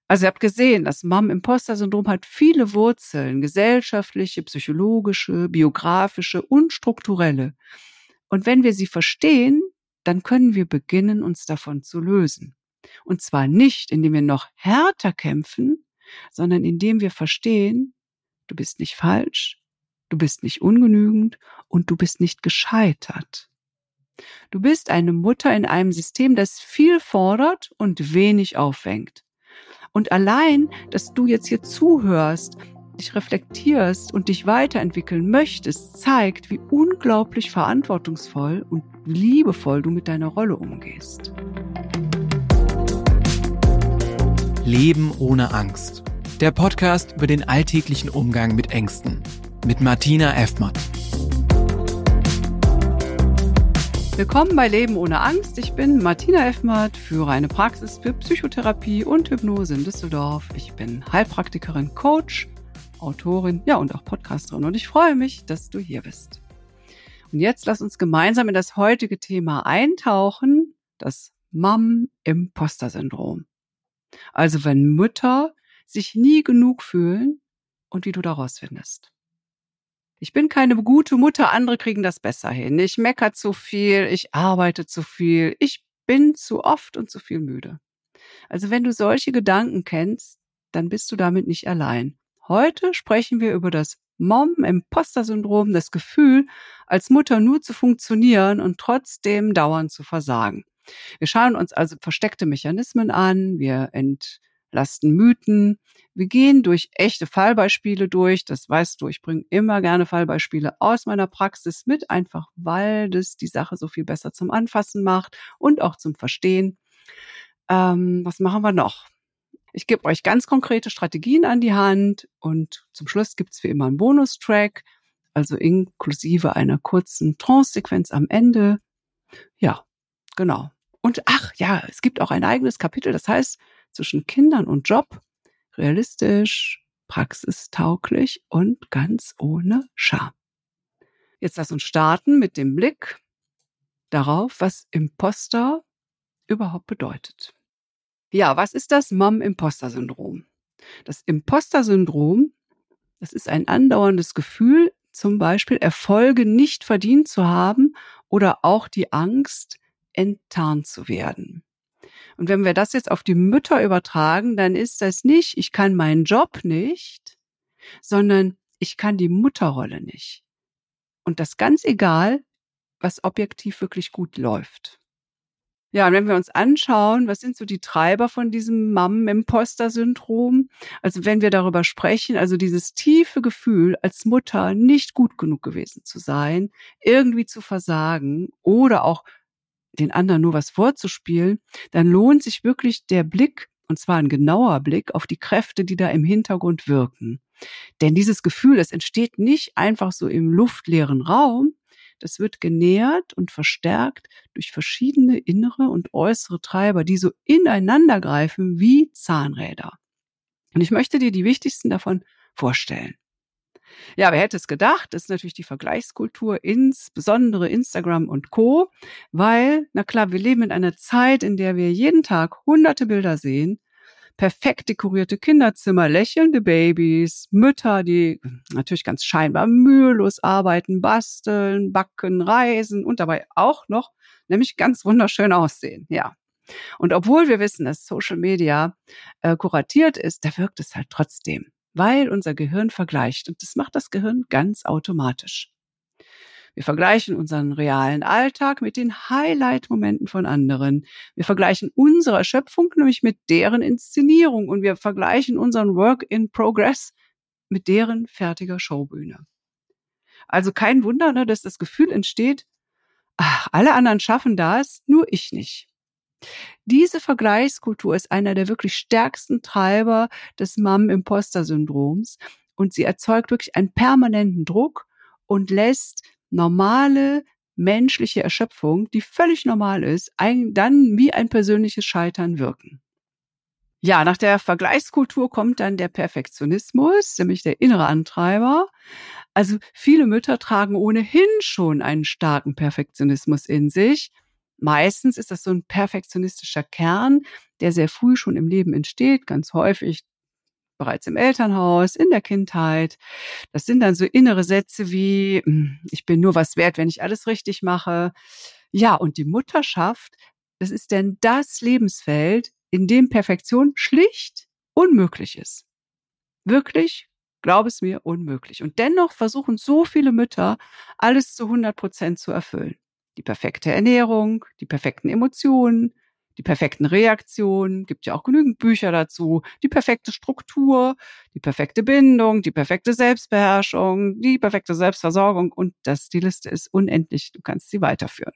Also ihr habt gesehen, das Mom-Imposter-Syndrom hat viele Wurzeln, gesellschaftliche, psychologische, biografische und strukturelle. Und wenn wir sie verstehen, dann können wir beginnen, uns davon zu lösen. Und zwar nicht, indem wir noch härter kämpfen, sondern indem wir verstehen, du bist nicht falsch, du bist nicht ungenügend und du bist nicht gescheitert. Du bist eine Mutter in einem System, das viel fordert und wenig aufwängt. Und allein, dass du jetzt hier zuhörst, dich reflektierst und dich weiterentwickeln möchtest, zeigt, wie unglaublich verantwortungsvoll und liebevoll du mit deiner Rolle umgehst. Leben ohne Angst. Der Podcast über den alltäglichen Umgang mit Ängsten. Mit Martina Effmatt. Willkommen bei Leben ohne Angst. Ich bin Martina Effmatt, führe eine Praxis für Psychotherapie und Hypnose in Düsseldorf. Ich bin Heilpraktikerin, Coach, Autorin, und auch Podcasterin. Und ich freue mich, dass du hier bist. Und jetzt lass uns gemeinsam in das heutige Thema eintauchen, das Mom-Imposter-Syndrom. Also wenn Mütter sich nie genug fühlen und wie du daraus findest. Ich bin keine gute Mutter, andere kriegen das besser hin. Ich meckere zu viel, ich arbeite zu viel, ich bin zu oft und zu viel müde. Also wenn du solche Gedanken kennst, dann bist du damit nicht allein. Heute sprechen wir über das Mom-Imposter-Syndrom, das Gefühl, als Mutter nur zu funktionieren und trotzdem dauernd zu versagen. Wir schauen uns also versteckte Mechanismen an, wir entlasten Mythen, wir gehen durch echte Fallbeispiele durch. Das weißt du, ich bringe immer gerne Fallbeispiele aus meiner Praxis mit, einfach weil das die Sache so viel besser zum Anfassen macht und auch zum Verstehen. Was machen wir noch? Ich gebe euch ganz konkrete Strategien an die Hand und zum Schluss gibt's wie immer einen Bonustrack, also inklusive einer kurzen Trance-Sequenz am Ende. Ja, genau. Und es gibt auch ein eigenes Kapitel, das heißt zwischen Kindern und Job, realistisch, praxistauglich und ganz ohne Scham. Jetzt lass uns starten mit dem Blick darauf, was Imposter überhaupt bedeutet. Ja, was ist das Mom-Imposter-Syndrom? Das Imposter-Syndrom, das ist ein andauerndes Gefühl, zum Beispiel Erfolge nicht verdient zu haben oder auch die Angst, enttarnt zu werden. Und wenn wir das jetzt auf die Mütter übertragen, dann ist das nicht, ich kann meinen Job nicht, sondern ich kann die Mutterrolle nicht. Und das ganz egal, was objektiv wirklich gut läuft. Ja, und wenn wir uns anschauen, was sind so die Treiber von diesem Mom-Imposter-Syndrom? Also wenn wir darüber sprechen, also dieses tiefe Gefühl, als Mutter nicht gut genug gewesen zu sein, irgendwie zu versagen oder auch den anderen nur was vorzuspielen, dann lohnt sich wirklich der Blick, und zwar ein genauer Blick, auf die Kräfte, die da im Hintergrund wirken. Denn dieses Gefühl, es entsteht nicht einfach so im luftleeren Raum, das wird genährt und verstärkt durch verschiedene innere und äußere Treiber, die so ineinander greifen wie Zahnräder. Und ich möchte dir die wichtigsten davon vorstellen. Ja, wer hätte es gedacht? Das ist natürlich die Vergleichskultur, insbesondere Instagram und Co. Weil, na klar, wir leben in einer Zeit, in der wir jeden Tag hunderte Bilder sehen. Perfekt dekorierte Kinderzimmer, lächelnde Babys, Mütter, die natürlich ganz scheinbar mühelos arbeiten, basteln, backen, reisen und dabei auch noch nämlich ganz wunderschön aussehen. Ja. Und obwohl wir wissen, dass Social Media kuratiert ist, da wirkt es halt trotzdem, weil unser Gehirn vergleicht. Und das macht das Gehirn ganz automatisch. Wir vergleichen unseren realen Alltag mit den Highlight-Momenten von anderen. Wir vergleichen unsere Erschöpfung nämlich mit deren Inszenierung und wir vergleichen unseren Work in Progress mit deren fertiger Showbühne. Also kein Wunder, dass das Gefühl entsteht, alle anderen schaffen das, nur ich nicht. Diese Vergleichskultur ist einer der wirklich stärksten Treiber des Mom-Imposter-Syndroms und sie erzeugt wirklich einen permanenten Druck und lässt normale menschliche Erschöpfung, die völlig normal ist, dann wie ein persönliches Scheitern wirken. Ja, nach der Vergleichskultur kommt dann der Perfektionismus, nämlich der innere Antreiber. Also viele Mütter tragen ohnehin schon einen starken Perfektionismus in sich. Meistens ist das so ein perfektionistischer Kern, der sehr früh schon im Leben entsteht, ganz häufig bereits im Elternhaus, in der Kindheit. Das sind dann so innere Sätze wie, ich bin nur was wert, wenn ich alles richtig mache. Ja, und die Mutterschaft, das ist denn das Lebensfeld, in dem Perfektion schlicht unmöglich ist. Wirklich, glaub es mir, unmöglich. Und dennoch versuchen so viele Mütter, alles zu 100% zu erfüllen. Die perfekte Ernährung, die perfekten Emotionen, die perfekten Reaktionen, gibt ja auch genügend Bücher dazu, die perfekte Struktur, die perfekte Bindung, die perfekte Selbstbeherrschung, die perfekte Selbstversorgung und die Liste ist unendlich, du kannst sie weiterführen.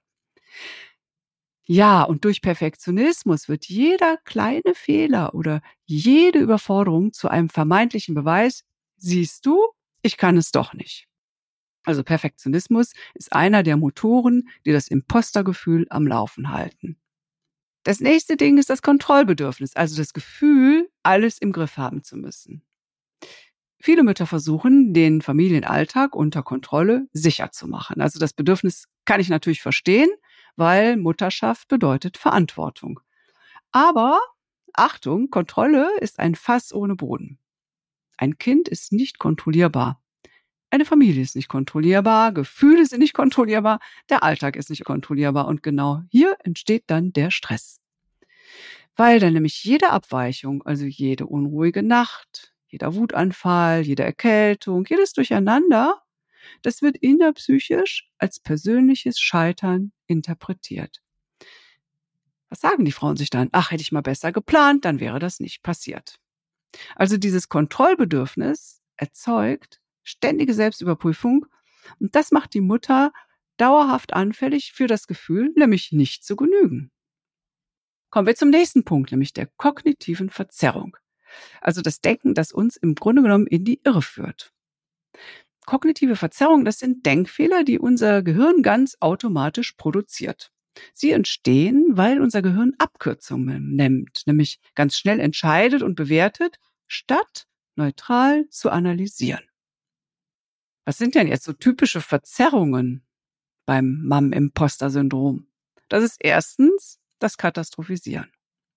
Ja, und durch Perfektionismus wird jeder kleine Fehler oder jede Überforderung zu einem vermeintlichen Beweis, siehst du, ich kann es doch nicht. Also Perfektionismus ist einer der Motoren, die das Impostergefühl am Laufen halten. Das nächste Ding ist das Kontrollbedürfnis, also das Gefühl, alles im Griff haben zu müssen. Viele Mütter versuchen, den Familienalltag unter Kontrolle sicher zu machen. Also das Bedürfnis kann ich natürlich verstehen, weil Mutterschaft bedeutet Verantwortung. Aber Achtung, Kontrolle ist ein Fass ohne Boden. Ein Kind ist nicht kontrollierbar. Eine Familie ist nicht kontrollierbar, Gefühle sind nicht kontrollierbar, der Alltag ist nicht kontrollierbar. Und genau hier entsteht dann der Stress. Weil dann nämlich jede Abweichung, also jede unruhige Nacht, jeder Wutanfall, jede Erkältung, jedes Durcheinander, das wird innerpsychisch als persönliches Scheitern interpretiert. Was sagen die Frauen sich dann? Ach, hätte ich mal besser geplant, dann wäre das nicht passiert. Also dieses Kontrollbedürfnis erzeugt ständige Selbstüberprüfung und das macht die Mutter dauerhaft anfällig für das Gefühl, nämlich nicht zu genügen. Kommen wir zum nächsten Punkt, nämlich der kognitiven Verzerrung. Also das Denken, das uns im Grunde genommen in die Irre führt. Kognitive Verzerrung, das sind Denkfehler, die unser Gehirn ganz automatisch produziert. Sie entstehen, weil unser Gehirn Abkürzungen nimmt, nämlich ganz schnell entscheidet und bewertet, statt neutral zu analysieren. Was sind denn jetzt so typische Verzerrungen beim Mom-Imposter-Syndrom? Das ist erstens das Katastrophisieren.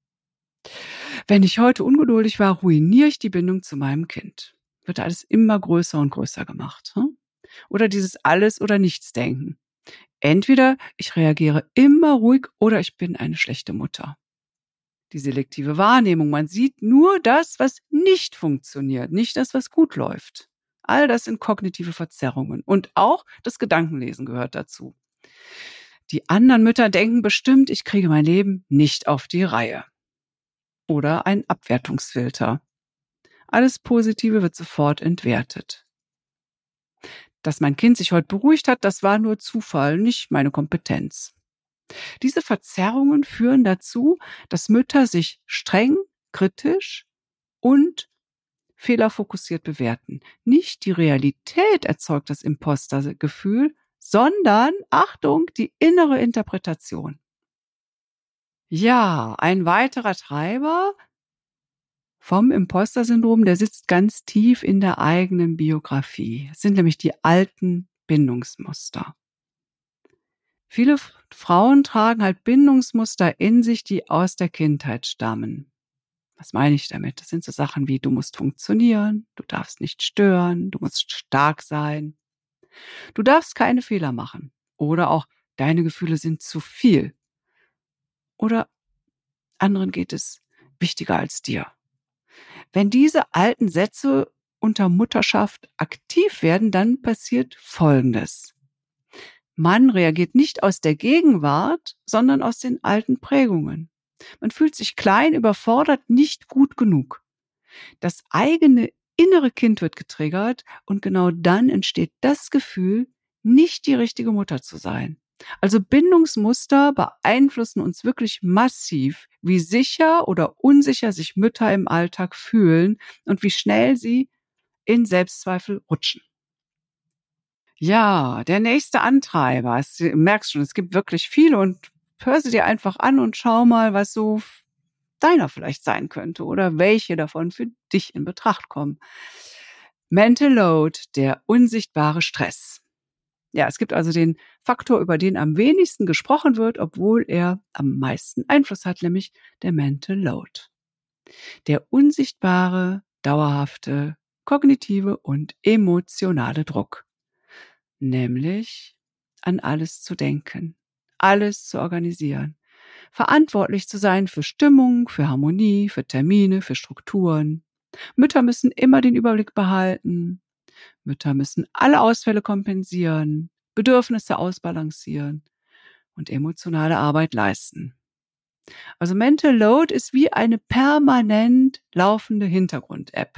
Wenn ich heute ungeduldig war, ruiniere ich die Bindung zu meinem Kind. Wird alles immer größer und größer gemacht. Oder dieses Alles- oder Nichts-Denken. Entweder ich reagiere immer ruhig oder ich bin eine schlechte Mutter. Die selektive Wahrnehmung, man sieht nur das, was nicht funktioniert, nicht das, was gut läuft. All das sind kognitive Verzerrungen. Und auch das Gedankenlesen gehört dazu. Die anderen Mütter denken bestimmt, ich kriege mein Leben nicht auf die Reihe. Oder ein Abwertungsfilter. Alles Positive wird sofort entwertet. Dass mein Kind sich heute beruhigt hat, das war nur Zufall, nicht meine Kompetenz. Diese Verzerrungen führen dazu, dass Mütter sich streng, kritisch und fehlerfokussiert bewerten. Nicht die Realität erzeugt das Impostergefühl, sondern, Achtung, die innere Interpretation. Ja, ein weiterer Treiber vom Imposter-Syndrom, der sitzt ganz tief in der eigenen Biografie. Es sind nämlich die alten Bindungsmuster. Viele Frauen tragen halt Bindungsmuster in sich, die aus der Kindheit stammen. Was meine ich damit? Das sind so Sachen wie, du musst funktionieren, du darfst nicht stören, du musst stark sein. Du darfst keine Fehler machen. Oder auch, deine Gefühle sind zu viel. Oder anderen geht es wichtiger als dir. Wenn diese alten Sätze unter Mutterschaft aktiv werden, dann passiert Folgendes. Man reagiert nicht aus der Gegenwart, sondern aus den alten Prägungen. Man fühlt sich klein, überfordert, nicht gut genug. Das eigene innere Kind wird getriggert und genau dann entsteht das Gefühl, nicht die richtige Mutter zu sein. Also Bindungsmuster beeinflussen uns wirklich massiv, wie sicher oder unsicher sich Mütter im Alltag fühlen und wie schnell sie in Selbstzweifel rutschen. Ja, der nächste Antreiber, du merkst schon, es gibt wirklich viele und hör sie dir einfach an und schau mal, was so deiner vielleicht sein könnte oder welche davon für dich in Betracht kommen. Mental Load, der unsichtbare Stress. Ja, es gibt also den Faktor, über den am wenigsten gesprochen wird, obwohl er am meisten Einfluss hat, nämlich der Mental Load. Der unsichtbare, dauerhafte, kognitive und emotionale Druck. Nämlich an alles zu denken, alles zu organisieren, verantwortlich zu sein für Stimmung, für Harmonie, für Termine, für Strukturen. Mütter müssen immer den Überblick behalten. Mütter müssen alle Ausfälle kompensieren, Bedürfnisse ausbalancieren und emotionale Arbeit leisten. Also Mental Load ist wie eine permanent laufende Hintergrund-App.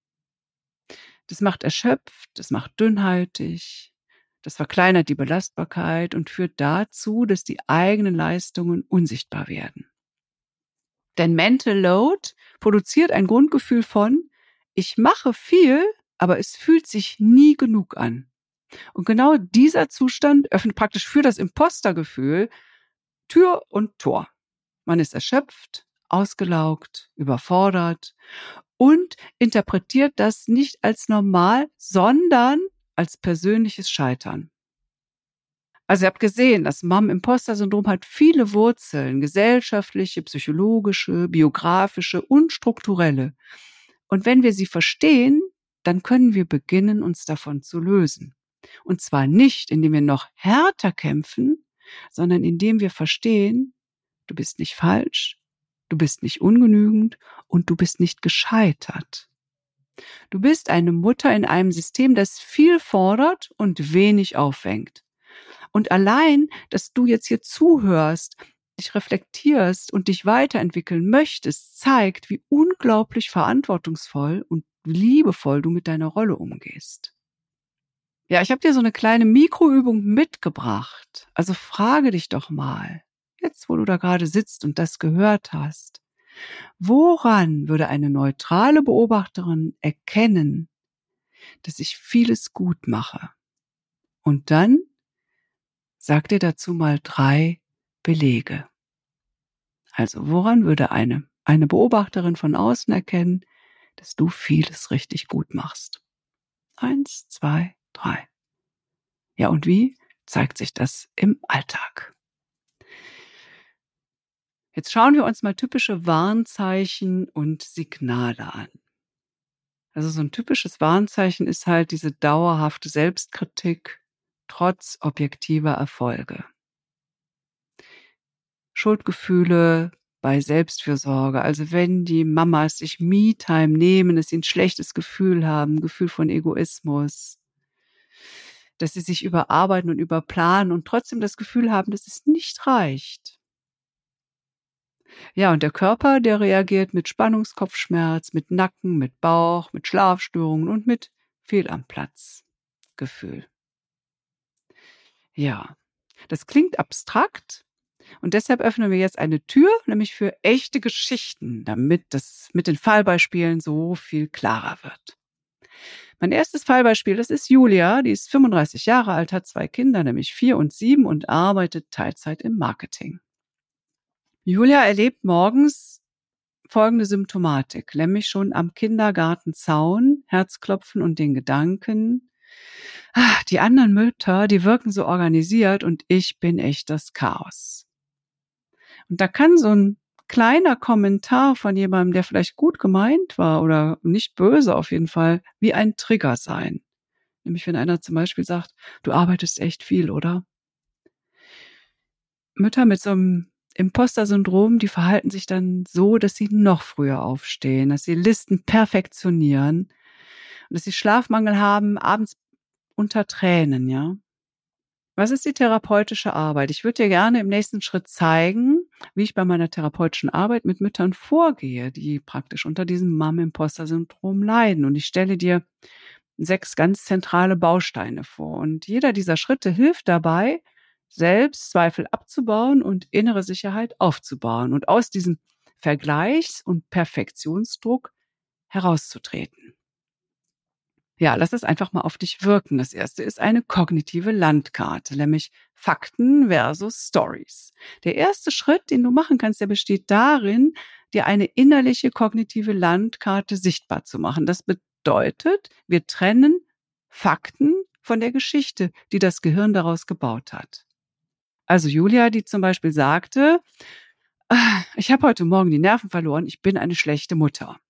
Das macht erschöpft, das macht dünnhäutig, das verkleinert die Belastbarkeit und führt dazu, dass die eigenen Leistungen unsichtbar werden. Denn Mental Load produziert ein Grundgefühl von, ich mache viel, aber es fühlt sich nie genug an. Und genau dieser Zustand öffnet praktisch für das Impostergefühl Tür und Tor. Man ist erschöpft, ausgelaugt, überfordert und interpretiert das nicht als normal, sondern als persönliches Scheitern. Also ihr habt gesehen, das Mom-Imposter-Syndrom hat viele Wurzeln, gesellschaftliche, psychologische, biografische und strukturelle. Und wenn wir sie verstehen, dann können wir beginnen, uns davon zu lösen. Und zwar nicht, indem wir noch härter kämpfen, sondern indem wir verstehen, du bist nicht falsch, du bist nicht ungenügend und du bist nicht gescheitert. Du bist eine Mutter in einem System, das viel fordert und wenig auffängt. Und allein, dass du jetzt hier zuhörst, dich reflektierst und dich weiterentwickeln möchtest, zeigt, wie unglaublich verantwortungsvoll und liebevoll du mit deiner Rolle umgehst. Ja, ich habe dir so eine kleine Mikroübung mitgebracht. Also frage dich doch mal, jetzt wo du da gerade sitzt und das gehört hast, woran würde eine neutrale Beobachterin erkennen, dass ich vieles gut mache? Und dann sag dir dazu mal 3 Belege. Also woran würde eine Beobachterin von außen erkennen, dass du vieles richtig gut machst? 1, 2, 3. Ja, und wie zeigt sich das im Alltag? Jetzt schauen wir uns mal typische Warnzeichen und Signale an. Also so ein typisches Warnzeichen ist halt diese dauerhafte Selbstkritik trotz objektiver Erfolge. Schuldgefühle bei Selbstfürsorge, also wenn die Mamas sich Me-Time nehmen, dass sie ein schlechtes Gefühl haben, ein Gefühl von Egoismus, dass sie sich überarbeiten und überplanen und trotzdem das Gefühl haben, dass es nicht reicht. Ja, und der Körper, der reagiert mit Spannungskopfschmerz, mit Nacken, mit Bauch, mit Schlafstörungen und mit Fehl am Platz Gefühl. Ja, das klingt abstrakt und deshalb öffnen wir jetzt eine Tür, nämlich für echte Geschichten, damit das mit den Fallbeispielen so viel klarer wird. Mein erstes Fallbeispiel, das ist Julia, die ist 35 Jahre alt, hat 2 Kinder, nämlich 4 und 7 und arbeitet Teilzeit im Marketing. Julia erlebt morgens folgende Symptomatik, nämlich schon am Kindergartenzaun, Herzklopfen und den Gedanken, die anderen Mütter, die wirken so organisiert und ich bin echt das Chaos. Und da kann so ein kleiner Kommentar von jemandem, der vielleicht gut gemeint war oder nicht böse auf jeden Fall, wie ein Trigger sein. Nämlich wenn einer zum Beispiel sagt, du arbeitest echt viel, oder? Mütter mit so einem Imposter-Syndrom, die verhalten sich dann so, dass sie noch früher aufstehen, dass sie Listen perfektionieren und dass sie Schlafmangel haben, abends unter Tränen, ja. Was ist die therapeutische Arbeit? Ich würde dir gerne im nächsten Schritt zeigen, wie ich bei meiner therapeutischen Arbeit mit Müttern vorgehe, die praktisch unter diesem Mom-Imposter-Syndrom leiden. Und ich stelle dir 6 ganz zentrale Bausteine vor. Und jeder dieser Schritte hilft dabei, Selbstzweifel abzubauen und innere Sicherheit aufzubauen und aus diesem Vergleichs- und Perfektionsdruck herauszutreten. Ja, lass es einfach mal auf dich wirken. Das erste ist eine kognitive Landkarte, nämlich Fakten versus Stories. Der erste Schritt, den du machen kannst, der besteht darin, dir eine innerliche kognitive Landkarte sichtbar zu machen. Das bedeutet, wir trennen Fakten von der Geschichte, die das Gehirn daraus gebaut hat. Also Julia, die zum Beispiel sagte, ich habe heute Morgen die Nerven verloren, ich bin eine schlechte Mutter.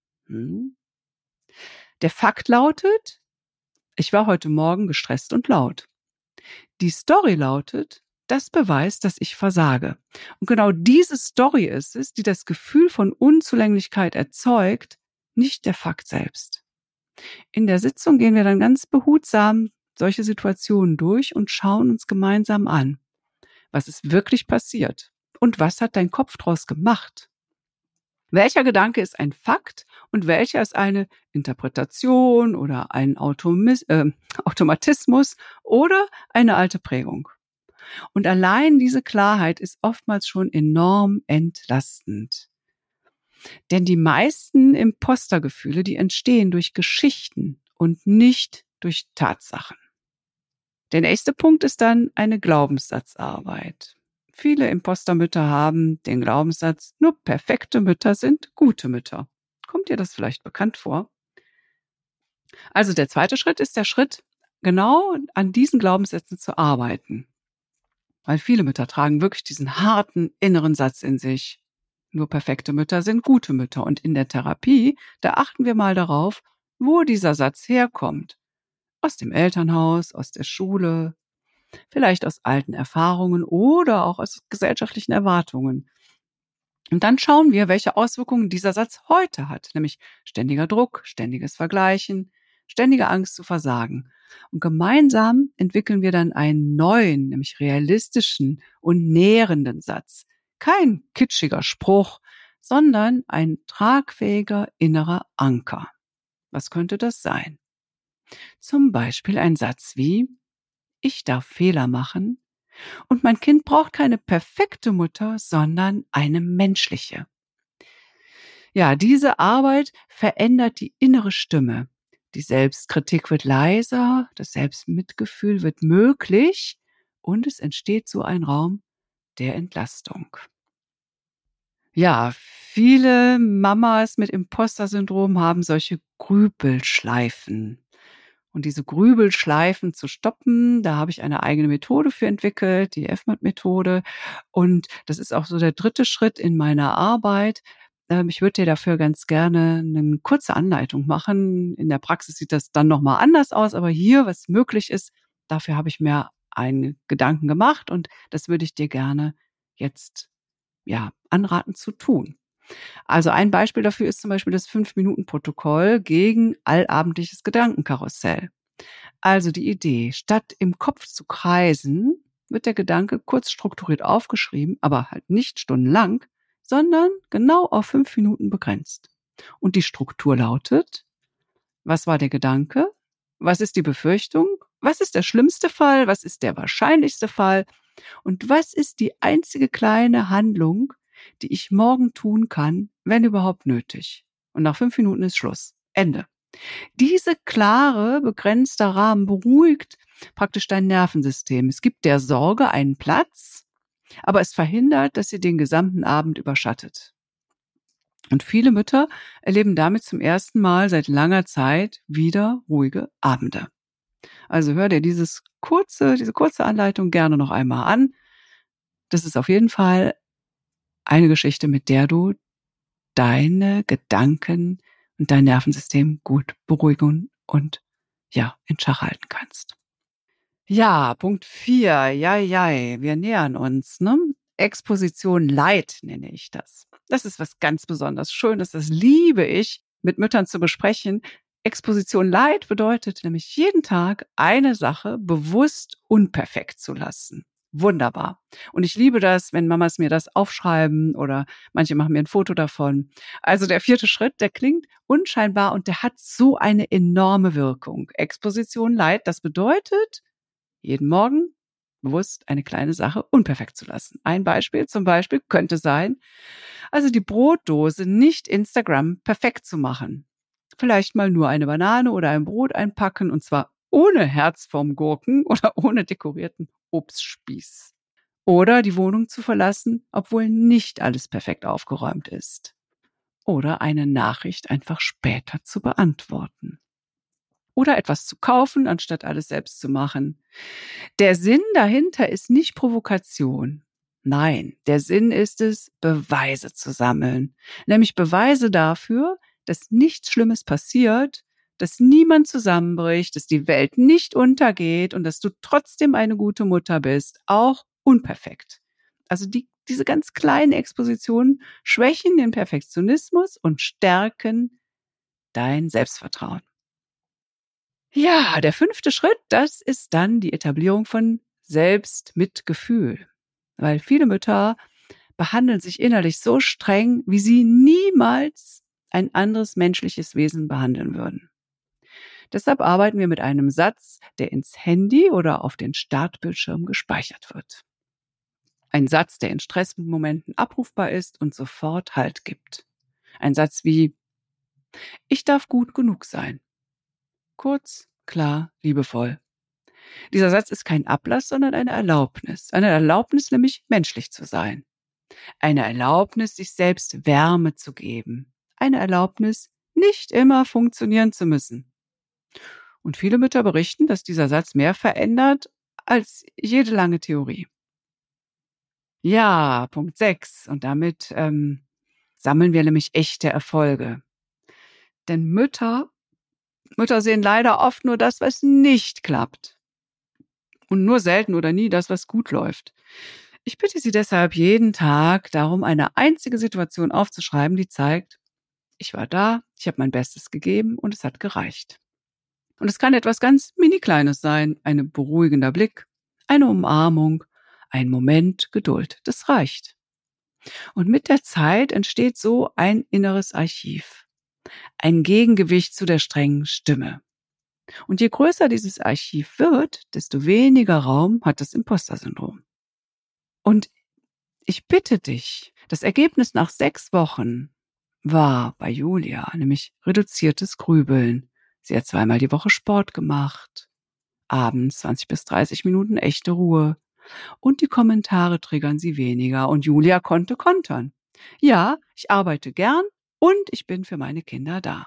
Der Fakt lautet, ich war heute Morgen gestresst und laut. Die Story lautet, das beweist, dass ich versage. Und genau diese Story ist es, die das Gefühl von Unzulänglichkeit erzeugt, nicht der Fakt selbst. In der Sitzung gehen wir dann ganz behutsam solche Situationen durch und schauen uns gemeinsam an. Was ist wirklich passiert? Und was hat dein Kopf draus gemacht? Welcher Gedanke ist ein Fakt und welcher ist eine Interpretation oder ein Automatismus oder eine alte Prägung? Und allein diese Klarheit ist oftmals schon enorm entlastend. Denn die meisten Impostergefühle, die entstehen durch Geschichten und nicht durch Tatsachen. Der nächste Punkt ist dann eine Glaubenssatzarbeit. Viele Impostermütter haben den Glaubenssatz, nur perfekte Mütter sind gute Mütter. Kommt dir das vielleicht bekannt vor? Also der zweite Schritt ist der Schritt, genau an diesen Glaubenssätzen zu arbeiten. Weil viele Mütter tragen wirklich diesen harten inneren Satz in sich. Nur perfekte Mütter sind gute Mütter. Und in der Therapie, da achten wir mal darauf, wo dieser Satz herkommt. Aus dem Elternhaus, aus der Schule, vielleicht aus alten Erfahrungen oder auch aus gesellschaftlichen Erwartungen. Und dann schauen wir, welche Auswirkungen dieser Satz heute hat, nämlich ständiger Druck, ständiges Vergleichen, ständige Angst zu versagen. Und gemeinsam entwickeln wir dann einen neuen, nämlich realistischen und nährenden Satz. Kein kitschiger Spruch, sondern ein tragfähiger innerer Anker. Was könnte das sein? Zum Beispiel ein Satz wie: Ich darf Fehler machen und mein Kind braucht keine perfekte Mutter, sondern eine menschliche. Ja, diese Arbeit verändert die innere Stimme. Die Selbstkritik wird leiser, das Selbstmitgefühl wird möglich und es entsteht so ein Raum der Entlastung. Ja, viele Mamas mit Imposter-Syndrom haben solche Grübelschleifen. Und diese Grübelschleifen zu stoppen, da habe ich eine eigene Methode für entwickelt, die FMAT-Methode. Und das ist auch so der dritte Schritt in meiner Arbeit. Ich würde dir dafür ganz gerne eine kurze Anleitung machen. In der Praxis sieht das dann nochmal anders aus, aber hier, was möglich ist, dafür habe ich mir einen Gedanken gemacht und das würde ich dir gerne jetzt anraten zu tun. Also ein Beispiel dafür ist zum Beispiel das 5-Minuten-Protokoll gegen allabendliches Gedankenkarussell. Also die Idee, statt im Kopf zu kreisen, wird der Gedanke kurz strukturiert aufgeschrieben, aber halt nicht stundenlang, sondern genau auf 5 Minuten begrenzt. Und die Struktur lautet: Was war der Gedanke? Was ist die Befürchtung? Was ist der schlimmste Fall? Was ist der wahrscheinlichste Fall? Und was ist die einzige kleine Handlung, die ich morgen tun kann, wenn überhaupt nötig? Und nach 5 Minuten ist Schluss. Ende. Diese klare, begrenzte Rahmen beruhigt praktisch dein Nervensystem. Es gibt der Sorge einen Platz, aber es verhindert, dass sie den gesamten Abend überschattet. Und viele Mütter erleben damit zum ersten Mal seit langer Zeit wieder ruhige Abende. Also hör dir diese kurze Anleitung gerne noch einmal an. Das ist auf jeden Fall eine Geschichte, mit der du deine Gedanken und dein Nervensystem gut beruhigen und in Schach halten kannst. Ja, Punkt 4. Wir nähern uns, ne? Exposition Light nenne ich das. Das ist was ganz besonders Schönes. Das liebe ich, mit Müttern zu besprechen. Exposition Light bedeutet nämlich jeden Tag eine Sache bewusst unperfekt zu lassen. Wunderbar. Und ich liebe das, wenn Mamas mir das aufschreiben oder manche machen mir ein Foto davon. Also der 4. Schritt, der klingt unscheinbar und der hat so eine enorme Wirkung. Exposition Light, das bedeutet, jeden Morgen bewusst eine kleine Sache unperfekt zu lassen. Ein Beispiel zum Beispiel könnte sein, also die Brotdose nicht Instagram perfekt zu machen. Vielleicht mal nur eine Banane oder ein Brot einpacken und zwar ohne Herzformgurken oder ohne dekorierten Obstspieß. Oder die Wohnung zu verlassen, obwohl nicht alles perfekt aufgeräumt ist. Oder eine Nachricht einfach später zu beantworten. Oder etwas zu kaufen, anstatt alles selbst zu machen. Der Sinn dahinter ist nicht Provokation. Nein, der Sinn ist es, Beweise zu sammeln. Nämlich Beweise dafür, dass nichts Schlimmes passiert, dass niemand zusammenbricht, dass die Welt nicht untergeht und dass du trotzdem eine gute Mutter bist, auch unperfekt. Also diese ganz kleinen Expositionen schwächen den Perfektionismus und stärken dein Selbstvertrauen. Ja, der 5. Schritt, das ist dann die Etablierung von Selbstmitgefühl. Weil viele Mütter behandeln sich innerlich so streng, wie sie niemals ein anderes menschliches Wesen behandeln würden. Deshalb arbeiten wir mit einem Satz, der ins Handy oder auf den Startbildschirm gespeichert wird. Ein Satz, der in Stressmomenten abrufbar ist und sofort Halt gibt. Ein Satz wie: Ich darf gut genug sein. Kurz, klar, liebevoll. Dieser Satz ist kein Ablass, sondern eine Erlaubnis. Eine Erlaubnis, nämlich menschlich zu sein. Eine Erlaubnis, sich selbst Wärme zu geben. Eine Erlaubnis, nicht immer funktionieren zu müssen. Und viele Mütter berichten, dass dieser Satz mehr verändert als jede lange Theorie. Ja, Punkt 6. Und damit sammeln wir nämlich echte Erfolge. Denn Mütter sehen leider oft nur das, was nicht klappt. Und nur selten oder nie das, was gut läuft. Ich bitte Sie deshalb jeden Tag darum, eine einzige Situation aufzuschreiben, die zeigt: Ich war da, ich habe mein Bestes gegeben und es hat gereicht. Und es kann etwas ganz Mini-Kleines sein, ein beruhigender Blick, eine Umarmung, ein Moment Geduld. Das reicht. Und mit der Zeit entsteht so ein inneres Archiv, ein Gegengewicht zu der strengen Stimme. Und je größer dieses Archiv wird, desto weniger Raum hat das Imposter-Syndrom. Und ich bitte dich, das Ergebnis nach 6 Wochen war bei Julia nämlich reduziertes Grübeln. Sie hat 2-mal die Woche Sport gemacht, abends 20 bis 30 Minuten echte Ruhe. Und die Kommentare triggern sie weniger und Julia konnte kontern. Ja, ich arbeite gern und ich bin für meine Kinder da.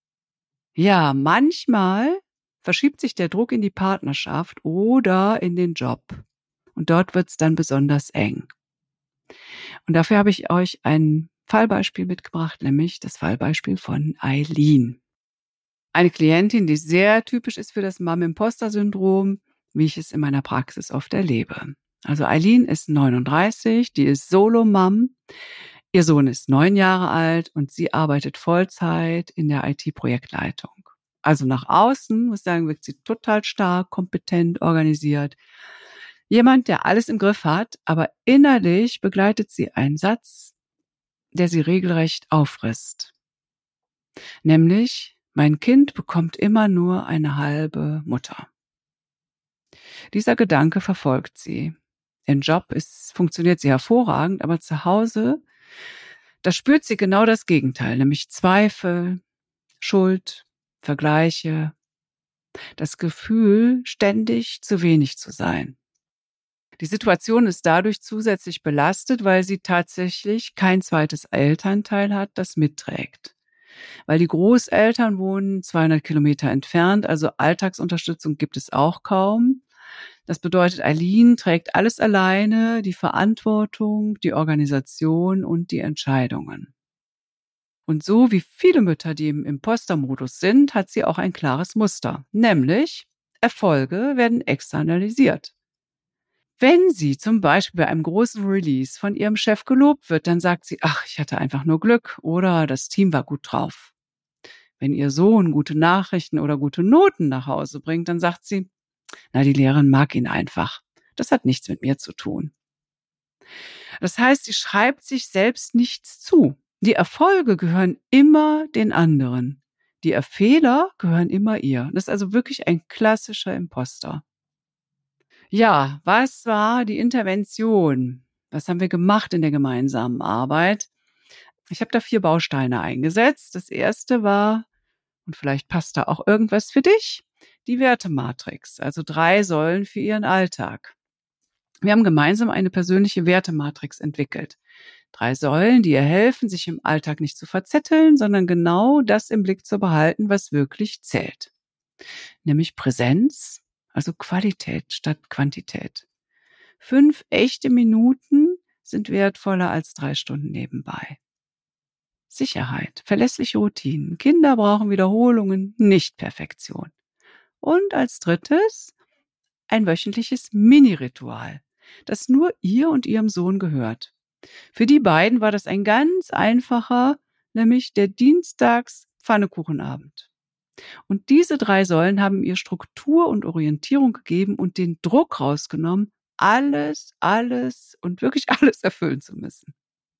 Ja, manchmal verschiebt sich der Druck in die Partnerschaft oder in den Job. Und dort wird's dann besonders eng. Und dafür habe ich euch ein Fallbeispiel mitgebracht, nämlich das Fallbeispiel von Eileen. Eine Klientin, die sehr typisch ist für das Mom-Imposter-Syndrom, wie ich es in meiner Praxis oft erlebe. Also Eileen ist 39, die ist Solo-Mom. Ihr Sohn ist 9 Jahre alt und sie arbeitet Vollzeit in der IT-Projektleitung. Also nach außen, muss ich sagen, wirkt sie total stark, kompetent, organisiert. Jemand, der alles im Griff hat, aber innerlich begleitet sie einen Satz, der sie regelrecht auffrisst. Nämlich: Mein Kind bekommt immer nur eine halbe Mutter. Dieser Gedanke verfolgt sie. Im Job funktioniert sie hervorragend, aber zu Hause, da spürt sie genau das Gegenteil, nämlich Zweifel, Schuld, Vergleiche, das Gefühl, ständig zu wenig zu sein. Die Situation ist dadurch zusätzlich belastet, weil sie tatsächlich kein zweites Elternteil hat, das mitträgt. Weil die Großeltern wohnen 200 Kilometer entfernt, also Alltagsunterstützung gibt es auch kaum. Das bedeutet, Eileen trägt alles alleine, die Verantwortung, die Organisation und die Entscheidungen. Und so wie viele Mütter, die im Imposter-Modus sind, hat sie auch ein klares Muster, nämlich Erfolge werden externalisiert. Wenn sie zum Beispiel bei einem großen Release von ihrem Chef gelobt wird, dann sagt sie: Ach, ich hatte einfach nur Glück oder das Team war gut drauf. Wenn ihr Sohn gute Nachrichten oder gute Noten nach Hause bringt, dann sagt sie: Na, die Lehrerin mag ihn einfach. Das hat nichts mit mir zu tun. Das heißt, sie schreibt sich selbst nichts zu. Die Erfolge gehören immer den anderen. Die Fehler gehören immer ihr. Das ist also wirklich ein klassischer Imposter. Ja, was war die Intervention? Was haben wir gemacht in der gemeinsamen Arbeit? Ich habe da 4 Bausteine eingesetzt. Das erste war, und vielleicht passt da auch irgendwas für dich, die Wertematrix, also 3 Säulen für ihren Alltag. Wir haben gemeinsam eine persönliche Wertematrix entwickelt. 3 Säulen, die ihr helfen, sich im Alltag nicht zu verzetteln, sondern genau das im Blick zu behalten, was wirklich zählt. nämlich Präsenz, also Qualität statt Quantität. 5 echte Minuten sind wertvoller als 3 Stunden nebenbei. Sicherheit, verlässliche Routinen. Kinder brauchen Wiederholungen, nicht Perfektion. Und als drittes ein wöchentliches Mini-Ritual, das nur ihr und ihrem Sohn gehört. Für die beiden war das ein ganz einfacher, nämlich der Dienstags-Pfannekuchenabend. Und diese 3 Säulen haben ihr Struktur und Orientierung gegeben und den Druck rausgenommen, alles und wirklich alles erfüllen zu müssen.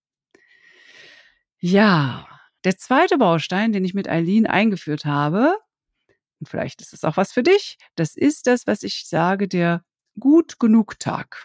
Ja, der zweite Baustein, den ich mit Eileen eingeführt habe, und vielleicht ist es auch was für dich, das ist das, was ich sage, der Gut-Genug-Tag.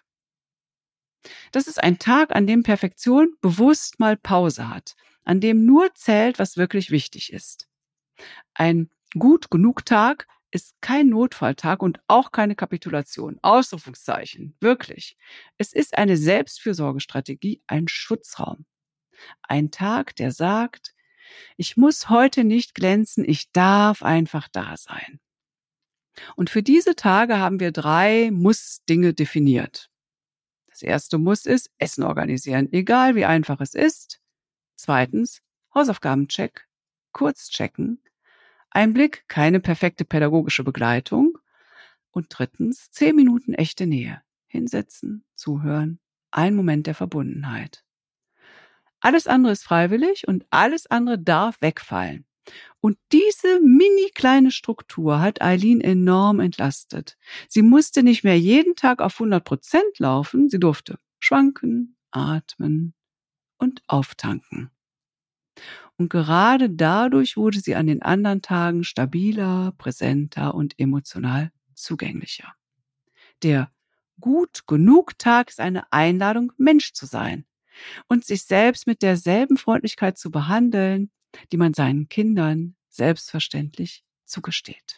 Das ist ein Tag, an dem Perfektion bewusst mal Pause hat, an dem nur zählt, was wirklich wichtig ist. Ein Gut-Genug-Tag ist kein Notfalltag und auch keine Kapitulation. Ausrufungszeichen, wirklich. Es ist eine Selbstfürsorgestrategie, ein Schutzraum. Ein Tag, der sagt, ich muss heute nicht glänzen, ich darf einfach da sein. Und für diese Tage haben wir 3 Muss-Dinge definiert. Das erste Muss ist Essen organisieren, egal wie einfach es ist. Zweitens, Hausaufgabencheck, kurz checken. Einblick, keine perfekte pädagogische Begleitung. Und drittens, 10 Minuten echte Nähe. Hinsetzen, zuhören, ein Moment der Verbundenheit. Alles andere ist freiwillig und alles andere darf wegfallen. Und diese mini kleine Struktur hat Eileen enorm entlastet. Sie musste nicht mehr jeden Tag auf 100% laufen, sie durfte schwanken, atmen und auftanken. Und gerade dadurch wurde sie an den anderen Tagen stabiler, präsenter und emotional zugänglicher. Der Gut-Genug-Tag ist eine Einladung, Mensch zu sein und sich selbst mit derselben Freundlichkeit zu behandeln, die man seinen Kindern selbstverständlich zugesteht.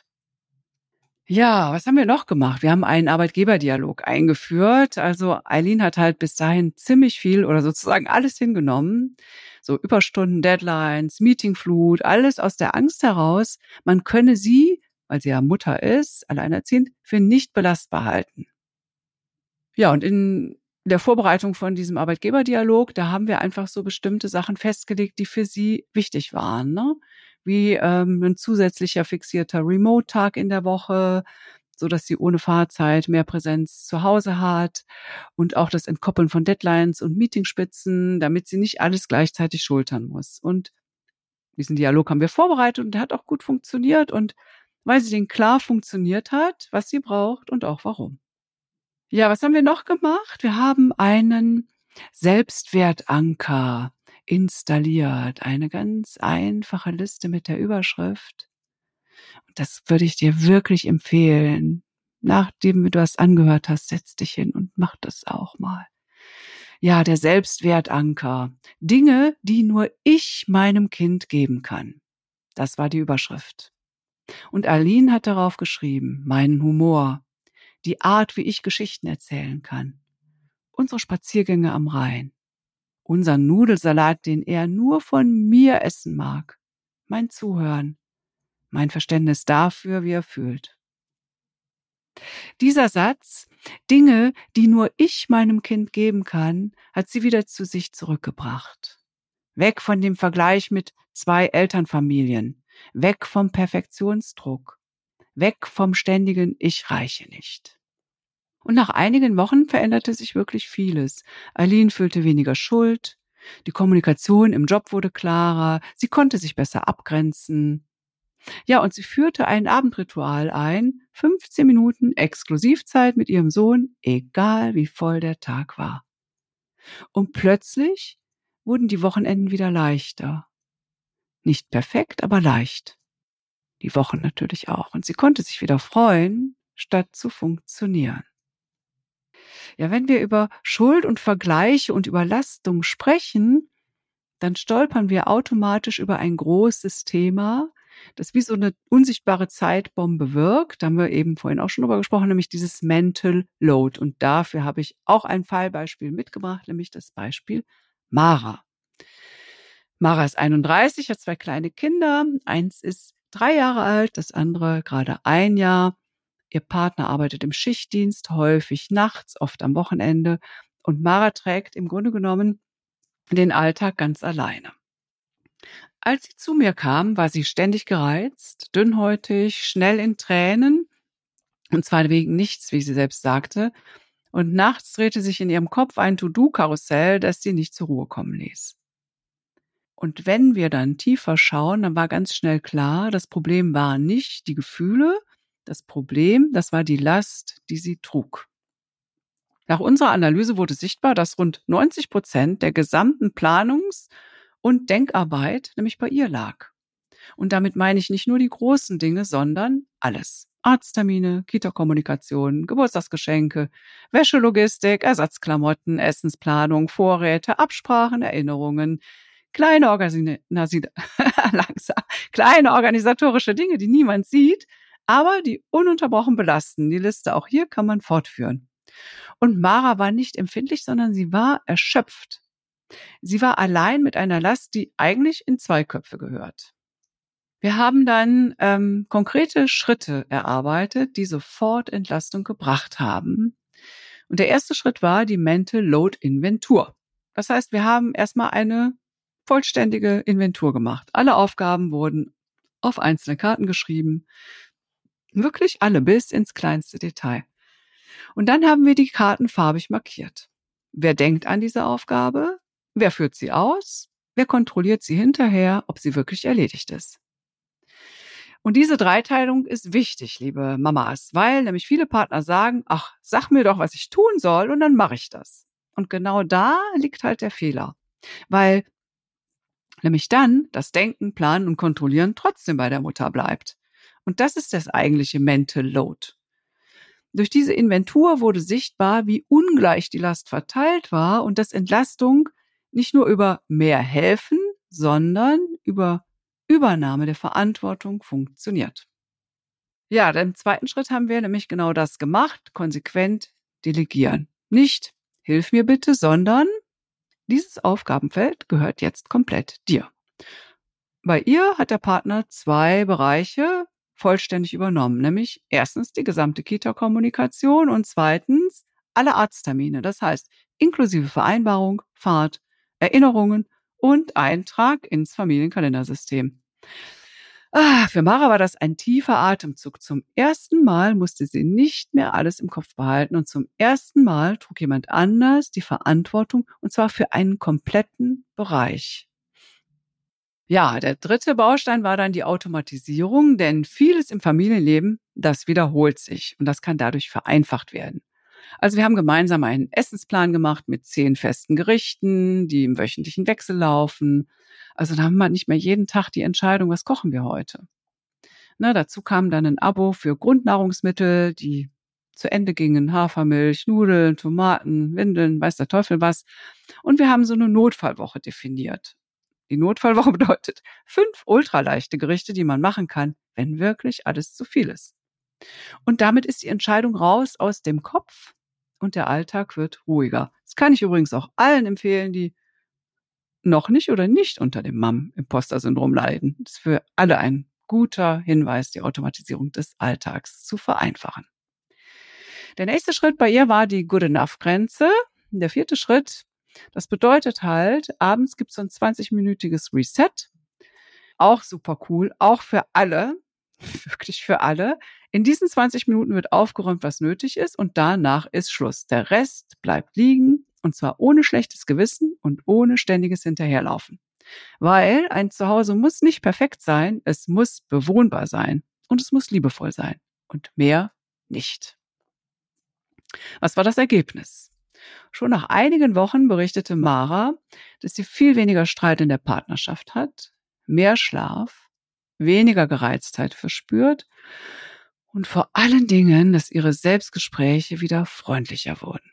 Ja, was haben wir noch gemacht? Wir haben einen Arbeitgeberdialog eingeführt. Also Eileen hat halt bis dahin ziemlich viel oder sozusagen alles hingenommen. So Überstunden, Deadlines, Meetingflut, alles aus der Angst heraus, man könne sie, weil sie ja Mutter ist, alleinerziehend, für nicht belastbar halten. Ja, und in der Vorbereitung von diesem Arbeitgeberdialog, da haben wir einfach so bestimmte Sachen festgelegt, die für sie wichtig waren, ne? Wie ein zusätzlicher fixierter Remote-Tag in der Woche, so dass sie ohne Fahrzeit mehr Präsenz zu Hause hat und auch das Entkoppeln von Deadlines und Meetingspitzen, damit sie nicht alles gleichzeitig schultern muss. Und diesen Dialog haben wir vorbereitet und der hat auch gut funktioniert und weil sie den klar funktioniert hat, was sie braucht und auch warum. Ja, was haben wir noch gemacht? Wir haben einen Selbstwertanker installiert, eine ganz einfache Liste mit der Überschrift. Und das würde ich dir wirklich empfehlen. Nachdem du das angehört hast, setz dich hin und mach das auch mal. Ja, der Selbstwertanker. Dinge, die nur ich meinem Kind geben kann. Das war die Überschrift. Und Aline hat darauf geschrieben, meinen Humor, die Art, wie ich Geschichten erzählen kann, unsere Spaziergänge am Rhein, unseren Nudelsalat, den er nur von mir essen mag, mein Zuhören, mein Verständnis dafür, wie er fühlt. Dieser Satz, Dinge, die nur ich meinem Kind geben kann, hat sie wieder zu sich zurückgebracht. Weg von dem Vergleich mit 2 Elternfamilien, weg vom Perfektionsdruck, weg vom ständigen Ich reiche nicht. Und nach einigen Wochen veränderte sich wirklich vieles. Eileen fühlte weniger Schuld, die Kommunikation im Job wurde klarer, sie konnte sich besser abgrenzen. Ja, und sie führte ein Abendritual ein, 15 Minuten Exklusivzeit mit ihrem Sohn, egal wie voll der Tag war. Und plötzlich wurden die Wochenenden wieder leichter. Nicht perfekt, aber leicht. Die Wochen natürlich auch. Und sie konnte sich wieder freuen, statt zu funktionieren. Ja, wenn wir über Schuld und Vergleiche und Überlastung sprechen, dann stolpern wir automatisch über ein großes Thema, das wie so eine unsichtbare Zeitbombe wirkt. Da haben wir eben vorhin auch schon drüber gesprochen, nämlich dieses Mental Load. Und dafür habe ich auch ein Fallbeispiel mitgebracht, nämlich das Beispiel Mara. Mara ist 31, hat 2 kleine Kinder. Eins ist 3 Jahre alt, das andere gerade 1 Jahr. Ihr Partner arbeitet im Schichtdienst, häufig nachts, oft am Wochenende. Und Mara trägt im Grunde genommen den Alltag ganz alleine. Als sie zu mir kam, war sie ständig gereizt, dünnhäutig, schnell in Tränen, und zwar wegen nichts, wie sie selbst sagte. Und nachts drehte sich in ihrem Kopf ein To-Do-Karussell, das sie nicht zur Ruhe kommen ließ. Und wenn wir dann tiefer schauen, dann war ganz schnell klar, das Problem waren nicht die Gefühle, das Problem, das war die Last, die sie trug. Nach unserer Analyse wurde sichtbar, dass rund 90% der gesamten Planungs- und Denkarbeit nämlich bei ihr lag. Und damit meine ich nicht nur die großen Dinge, sondern alles. Arzttermine, Kita-Kommunikation, Geburtstagsgeschenke, Wäschelogistik, Ersatzklamotten, Essensplanung, Vorräte, Absprachen, Erinnerungen, kleine kleine organisatorische Dinge, die niemand sieht, aber die ununterbrochen belasten. Die Liste auch hier kann man fortführen. Und Mara war nicht empfindlich, sondern sie war erschöpft. Sie war allein mit einer Last, die eigentlich in 2 Köpfe gehört. Wir haben dann konkrete Schritte erarbeitet, die sofort Entlastung gebracht haben. Und der erste Schritt war die Mental Load Inventur. Das heißt, wir haben erstmal eine vollständige Inventur gemacht. Alle Aufgaben wurden auf einzelne Karten geschrieben. Wirklich alle, bis ins kleinste Detail. Und dann haben wir die Karten farbig markiert. Wer denkt an diese Aufgabe? Wer führt sie aus? Wer kontrolliert sie hinterher, ob sie wirklich erledigt ist? Und diese Dreiteilung ist wichtig, liebe Mamas, weil nämlich viele Partner sagen, ach, sag mir doch, was ich tun soll, und dann mache ich das. Und genau da liegt halt der Fehler, weil nämlich dann das Denken, Planen und Kontrollieren trotzdem bei der Mutter bleibt. Und das ist das eigentliche Mental Load. Durch diese Inventur wurde sichtbar, wie ungleich die Last verteilt war und dass Entlastung nicht nur über mehr helfen, sondern über Übernahme der Verantwortung funktioniert. Ja, im zweiten Schritt haben wir nämlich genau das gemacht, konsequent delegieren. Nicht, hilf mir bitte, sondern dieses Aufgabenfeld gehört jetzt komplett dir. Bei ihr hat der Partner 2 Bereiche vollständig übernommen, nämlich erstens die gesamte Kita-Kommunikation und zweitens alle Arzttermine, das heißt inklusive Vereinbarung, Fahrt, Erinnerungen und Eintrag ins Familienkalendersystem. Für Mara war das ein tiefer Atemzug. Zum ersten Mal musste sie nicht mehr alles im Kopf behalten und zum ersten Mal trug jemand anders die Verantwortung, und zwar für einen kompletten Bereich. Ja, der dritte Baustein war dann die Automatisierung, denn vieles im Familienleben, das wiederholt sich und das kann dadurch vereinfacht werden. Also wir haben gemeinsam einen Essensplan gemacht mit 10 festen Gerichten, die im wöchentlichen Wechsel laufen. Also da haben wir nicht mehr jeden Tag die Entscheidung, was kochen wir heute. Dazu kam dann ein Abo für Grundnahrungsmittel, die zu Ende gingen, Hafermilch, Nudeln, Tomaten, Windeln, weiß der Teufel was. Und wir haben so eine Notfallwoche definiert. Die Notfallwoche bedeutet 5 ultraleichte Gerichte, die man machen kann, wenn wirklich alles zu viel ist. Und damit ist die Entscheidung raus aus dem Kopf und der Alltag wird ruhiger. Das kann ich übrigens auch allen empfehlen, die noch nicht oder nicht unter dem Mom-Imposter-Syndrom leiden. Das ist für alle ein guter Hinweis, die Automatisierung des Alltags zu vereinfachen. Der nächste Schritt bei ihr war die Good-Enough-Grenze. Der 4. Schritt, das bedeutet halt, abends gibt es so ein 20-minütiges Reset. Auch super cool, auch für alle, wirklich für alle. In diesen 20 Minuten wird aufgeräumt, was nötig ist und danach ist Schluss. Der Rest bleibt liegen und zwar ohne schlechtes Gewissen und ohne ständiges Hinterherlaufen. Weil ein Zuhause muss nicht perfekt sein, es muss bewohnbar sein und es muss liebevoll sein und mehr nicht. Was war das Ergebnis? Schon nach einigen Wochen berichtete Mara, dass sie viel weniger Streit in der Partnerschaft hat, mehr Schlaf, weniger Gereiztheit verspürt und vor allen Dingen, dass ihre Selbstgespräche wieder freundlicher wurden.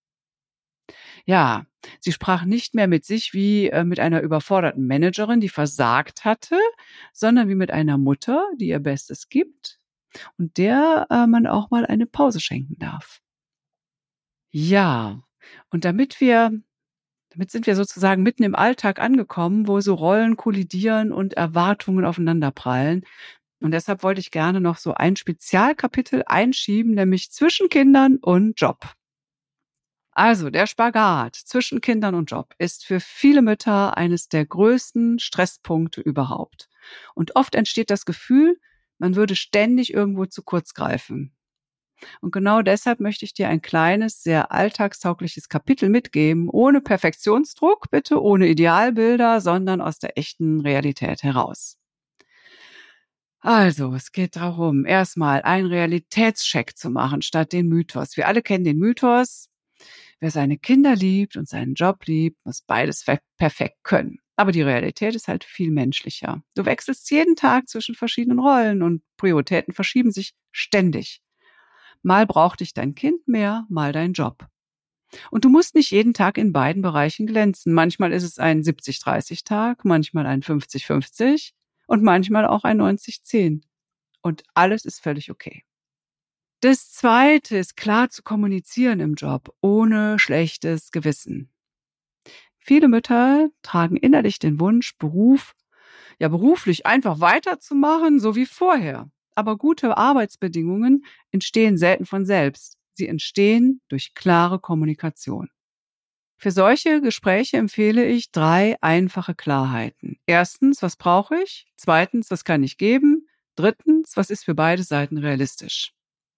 Ja, sie sprach nicht mehr mit sich wie mit einer überforderten Managerin, die versagt hatte, sondern wie mit einer Mutter, die ihr Bestes gibt und der man auch mal eine Pause schenken darf. Ja, und damit sind wir sozusagen mitten im Alltag angekommen, wo so Rollen kollidieren und Erwartungen aufeinanderprallen. Und deshalb wollte ich gerne noch so ein Spezialkapitel einschieben, nämlich zwischen Kindern und Job. Also der Spagat zwischen Kindern und Job ist für viele Mütter eines der größten Stresspunkte überhaupt. Und oft entsteht das Gefühl, man würde ständig irgendwo zu kurz greifen. Und genau deshalb möchte ich dir ein kleines, sehr alltagstaugliches Kapitel mitgeben, ohne Perfektionsdruck, bitte ohne Idealbilder, sondern aus der echten Realität heraus. Also, es geht darum, erstmal einen Realitätscheck zu machen, statt den Mythos. Wir alle kennen den Mythos. Wer seine Kinder liebt und seinen Job liebt, muss beides perfekt können. Aber die Realität ist halt viel menschlicher. Du wechselst jeden Tag zwischen verschiedenen Rollen und Prioritäten verschieben sich ständig. Mal braucht dich dein Kind mehr, mal dein Job. Und du musst nicht jeden Tag in beiden Bereichen glänzen. Manchmal ist es ein 70-30-Tag, manchmal ein 50-50 und manchmal auch ein 90-10. Und alles ist völlig okay. Das Zweite ist klar zu kommunizieren im Job, ohne schlechtes Gewissen. Viele Mütter tragen innerlich den Wunsch, beruflich einfach weiterzumachen, so wie vorher. Aber gute Arbeitsbedingungen entstehen selten von selbst. Sie entstehen durch klare Kommunikation. Für solche Gespräche empfehle ich 3 einfache Klarheiten. Erstens, was brauche ich? Zweitens, was kann ich geben? Drittens, was ist für beide Seiten realistisch?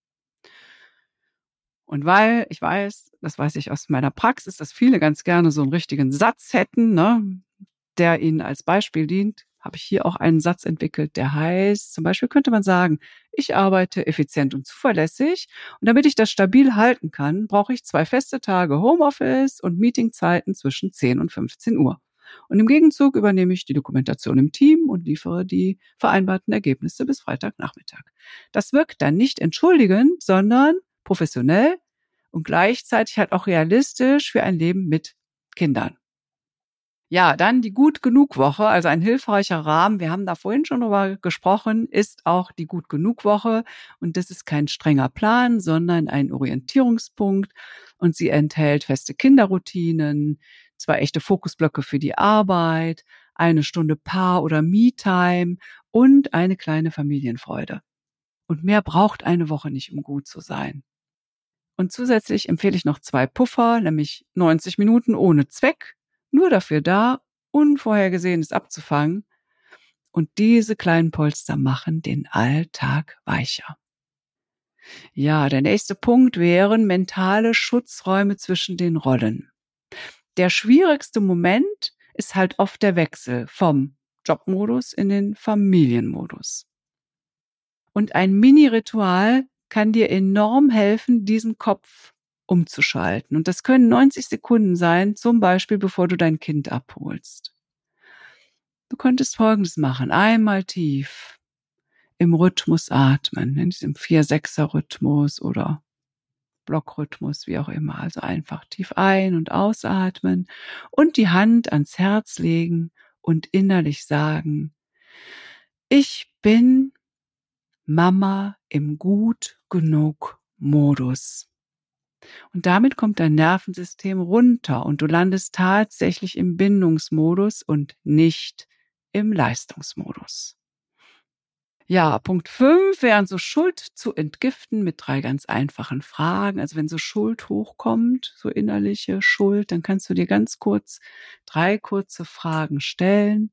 Und weil ich weiß, das weiß ich aus meiner Praxis, dass viele ganz gerne so einen richtigen Satz hätten, ne, der ihnen als Beispiel dient, habe ich hier auch einen Satz entwickelt, der heißt, zum Beispiel könnte man sagen, ich arbeite effizient und zuverlässig und damit ich das stabil halten kann, brauche ich 2 feste Tage Homeoffice und Meetingzeiten zwischen 10 und 15 Uhr. Und im Gegenzug übernehme ich die Dokumentation im Team und liefere die vereinbarten Ergebnisse bis Freitagnachmittag. Das wirkt dann nicht entschuldigend, sondern professionell und gleichzeitig halt auch realistisch für ein Leben mit Kindern. Ja, dann die Gut-Genug-Woche, also ein hilfreicher Rahmen. Wir haben da vorhin schon drüber gesprochen, ist auch die Gut-Genug-Woche. Und das ist kein strenger Plan, sondern ein Orientierungspunkt. Und sie enthält feste Kinderroutinen, 2 echte Fokusblöcke für die Arbeit, 1 Stunde Paar- oder Me-Time und eine kleine Familienfreude. Und mehr braucht eine Woche nicht, um gut zu sein. Und zusätzlich empfehle ich noch 2 Puffer, nämlich 90 Minuten ohne Zweck, nur dafür da, Unvorhergesehenes abzufangen. Und diese kleinen Polster machen den Alltag weicher. Ja, der nächste Punkt wären mentale Schutzräume zwischen den Rollen. Der schwierigste Moment ist halt oft der Wechsel vom Jobmodus in den Familienmodus. Und ein Mini-Ritual kann dir enorm helfen, diesen Kopf umzuschalten. Und das können 90 Sekunden sein, zum Beispiel bevor du dein Kind abholst. Du könntest Folgendes machen. Einmal tief im Rhythmus atmen, in diesem 4-6er-Rhythmus oder Blockrhythmus, wie auch immer. Also einfach tief ein- und ausatmen und die Hand ans Herz legen und innerlich sagen, ich bin Mama im Gut-Genug-Modus. Und damit kommt dein Nervensystem runter und du landest tatsächlich im Bindungsmodus und nicht im Leistungsmodus. Ja, Punkt 5 wären so Schuld zu entgiften mit 3 ganz einfachen Fragen. Also wenn so Schuld hochkommt, so innerliche Schuld, dann kannst du dir ganz kurz 3 kurze Fragen stellen.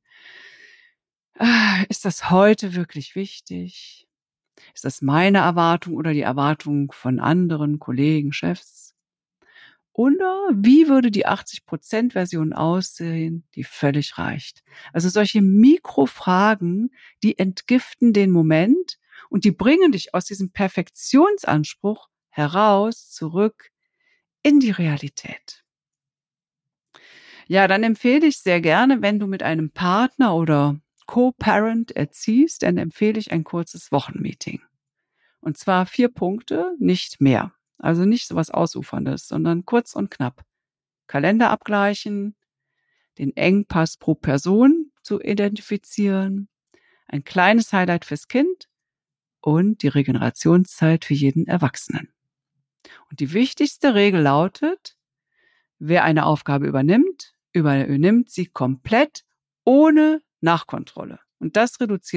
Ist das heute wirklich wichtig? Ist das meine Erwartung oder die Erwartung von anderen Kollegen, Chefs? Oder wie würde die 80%-Version aussehen, die völlig reicht? Also solche Mikrofragen, die entgiften den Moment und die bringen dich aus diesem Perfektionsanspruch heraus, zurück in die Realität. Ja, dann empfehle ich sehr gerne, wenn du mit einem Partner oder Co-Parent erziehst, dann empfehle ich ein kurzes Wochenmeeting. Und zwar 4 Punkte, nicht mehr. Also nicht so was Ausuferndes, sondern kurz und knapp. Kalender abgleichen, den Engpass pro Person zu identifizieren, ein kleines Highlight fürs Kind und die Regenerationszeit für jeden Erwachsenen. Und die wichtigste Regel lautet, wer eine Aufgabe übernimmt sie komplett ohne Nachkontrolle. Und das reduziert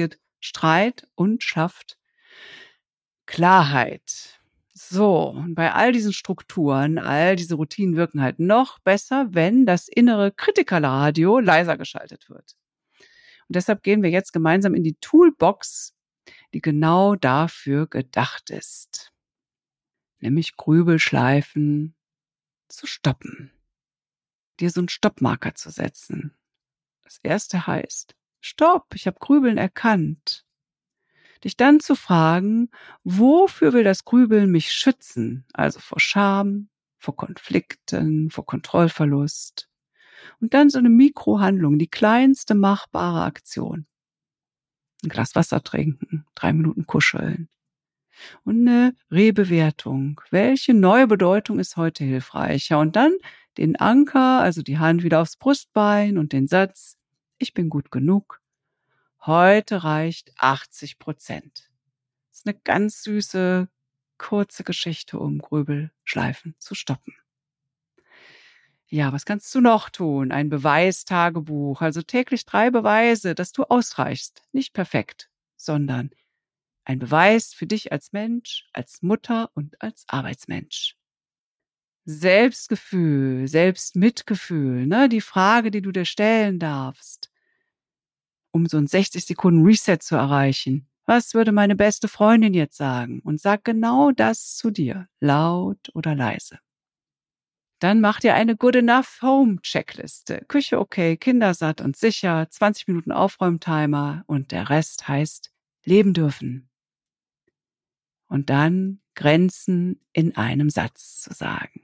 Streit und schafft Klarheit. So, und bei all diesen Strukturen, all diese Routinen wirken halt noch besser, wenn das innere Kritikerradio leiser geschaltet wird. Und deshalb gehen wir jetzt gemeinsam in die Toolbox, die genau dafür gedacht ist. Nämlich Grübelschleifen zu stoppen. Dir so einen Stoppmarker zu setzen. Das erste heißt, Stopp, ich habe Grübeln erkannt. Dich dann zu fragen, wofür will das Grübeln mich schützen? Also vor Scham, vor Konflikten, vor Kontrollverlust. Und dann so eine Mikrohandlung, die kleinste machbare Aktion. Ein Glas Wasser trinken, 3 Minuten kuscheln. Und eine Rebewertung. Welche neue Bedeutung ist heute hilfreicher? Und dann den Anker, also die Hand wieder aufs Brustbein und den Satz, ich bin gut genug. Heute reicht 80%. Das ist eine ganz süße, kurze Geschichte, um Grübelschleifen zu stoppen. Ja, was kannst du noch tun? Ein Beweistagebuch, also täglich 3 Beweise, dass du ausreichst. Nicht perfekt, sondern ein Beweis für dich als Mensch, als Mutter und als Arbeitsmensch. Selbstgefühl, Selbstmitgefühl, ne? Die Frage, die du dir stellen darfst, um so ein 60 Sekunden Reset zu erreichen. Was würde meine beste Freundin jetzt sagen? Und sag genau das zu dir, laut oder leise. Dann mach dir eine Good Enough Home Checkliste. Küche okay, Kinder satt und sicher, 20 Minuten Aufräumtimer und der Rest heißt leben dürfen. Und dann Grenzen in einem Satz zu sagen.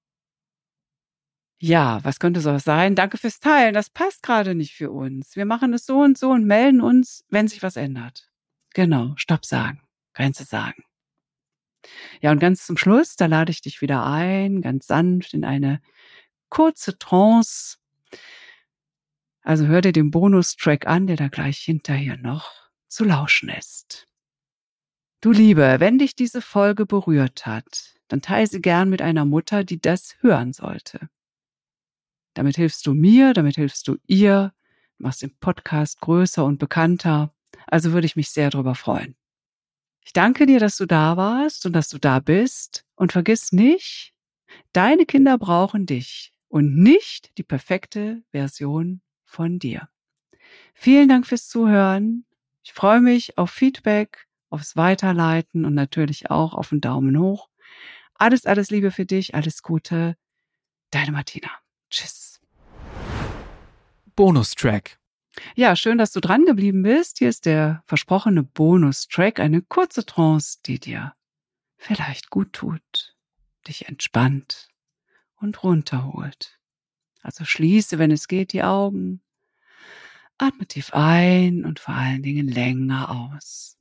Ja, was könnte sowas sein? Danke fürs Teilen. Das passt gerade nicht für uns. Wir machen es so und melden uns, wenn sich was ändert. Genau, Stopp sagen, Grenze sagen. Ja, und ganz zum Schluss, da lade ich dich wieder ein, ganz sanft in eine kurze Trance. Also hör dir den Bonustrack an, der da gleich hinterher noch zu lauschen ist. Du Liebe, wenn dich diese Folge berührt hat, dann teile sie gern mit einer Mutter, die das hören sollte. Damit hilfst du mir, damit hilfst du ihr, machst den Podcast größer und bekannter. Also würde ich mich sehr darüber freuen. Ich danke dir, dass du da warst und dass du da bist. Und vergiss nicht, deine Kinder brauchen dich und nicht die perfekte Version von dir. Vielen Dank fürs Zuhören. Ich freue mich auf Feedback, aufs Weiterleiten und natürlich auch auf einen Daumen hoch. Alles, alles Liebe für dich, alles Gute. Deine Martina. Tschüss. Bonustrack. Ja, schön, dass du dran geblieben bist. Hier ist der versprochene Bonustrack, eine kurze Trance, die dir vielleicht gut tut, dich entspannt und runterholt. Also schließe, wenn es geht, die Augen. Atme tief ein und vor allen Dingen länger aus.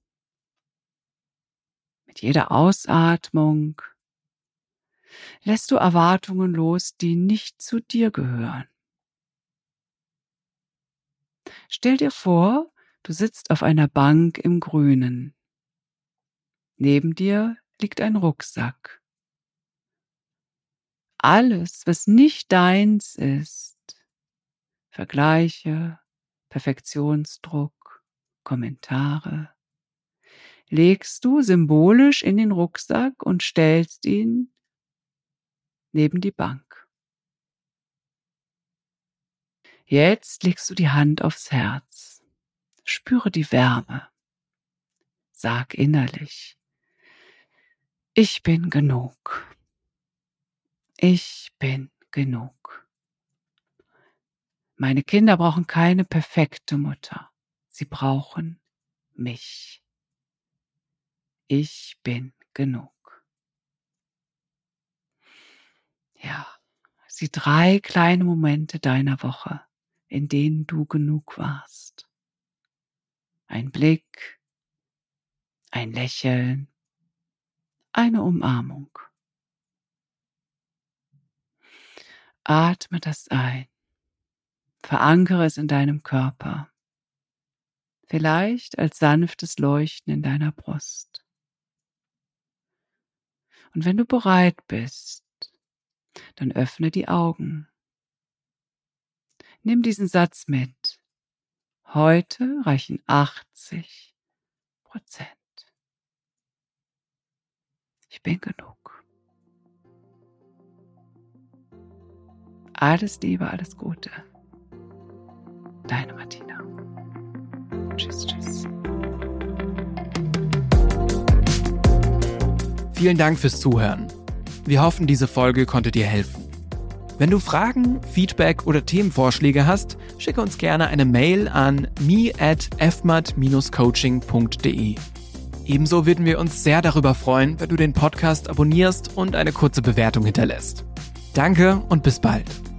Mit jeder Ausatmung lässt du Erwartungen los, die nicht zu dir gehören. Stell dir vor, du sitzt auf einer Bank im Grünen. Neben dir liegt ein Rucksack. Alles, was nicht deins ist, Vergleiche, Perfektionsdruck, Kommentare, legst du symbolisch in den Rucksack und stellst ihn neben die Bank. Jetzt legst du die Hand aufs Herz. Spüre die Wärme. Sag innerlich, ich bin genug. Ich bin genug. Meine Kinder brauchen keine perfekte Mutter. Sie brauchen mich. Ich bin genug. Ja, sieh 3 kleine Momente deiner Woche, in denen du genug warst. Ein Blick, ein Lächeln, eine Umarmung. Atme das ein. Verankere es in deinem Körper. Vielleicht als sanftes Leuchten in deiner Brust. Und wenn du bereit bist, dann öffne die Augen. Nimm diesen Satz mit. Heute reichen 80, Ich bin genug. Alles Liebe, alles Gute. Deine Martina. Tschüss, tschüss. Vielen Dank fürs Zuhören. Wir hoffen, diese Folge konnte dir helfen. Wenn du Fragen, Feedback oder Themenvorschläge hast, schicke uns gerne eine Mail an me@fmat-coaching.de. Ebenso würden wir uns sehr darüber freuen, wenn du den Podcast abonnierst und eine kurze Bewertung hinterlässt. Danke und bis bald.